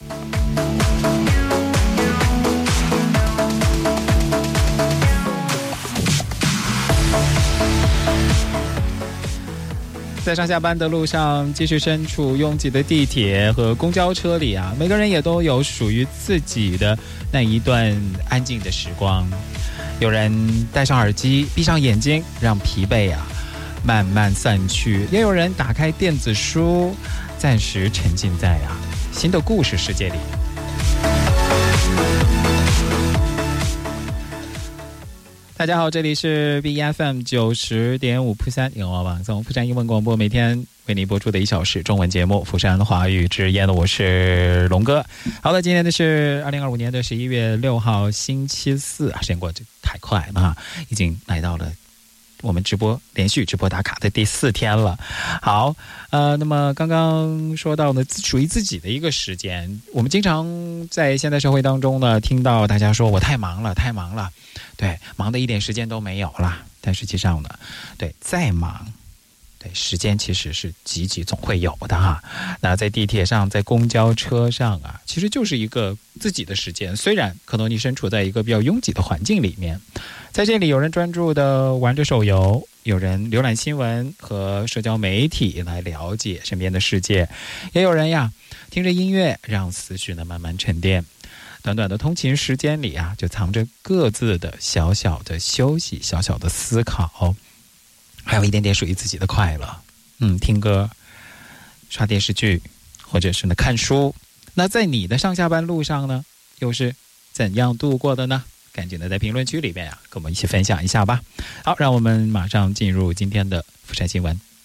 在上下班的路上，继续身处拥挤的地铁和公交车里啊，每个人也都有属于自己的那一段安静的时光。有人戴上耳机，闭上眼睛，让疲惫慢慢散去；也有人打开电子书，暂时沉浸在新的故事世界里。大家好，这里是 BFM 90.5釜山英文网，从釜山英文广播每天为您播出的1小时中文节目《釜山华语之夜》，我是龙哥。好了，今天的是2025年的11月6号星期四时间过得太快了已经来到了我们连续直播打卡的第4天了。好，那么刚刚说到呢，属于自己的一个时间，我们经常在现代社会当中呢，听到大家说我太忙了，对，忙的一点时间都没有了。但实际上呢，对，再忙，对，时间其实是挤总会有的那在地铁上，在公交车上其实就是一个自己的时间。虽然可能你身处在一个比较拥挤的环境里面，在这里有人专注的玩着手游，有人浏览新闻和社交媒体来了解身边的世界，也有人听着音乐让思绪呢慢慢沉淀。短短的通勤时间里就藏着各自的小小的休息，小小的思考，还有一点点属于自己的快乐。听歌，刷电视剧，或者是呢看书。那在你的上下班路上呢，又是怎样度过的呢？赶紧的在评论区里面跟我们一起分享一下吧。好，让我们马上进入今天的釜山新闻。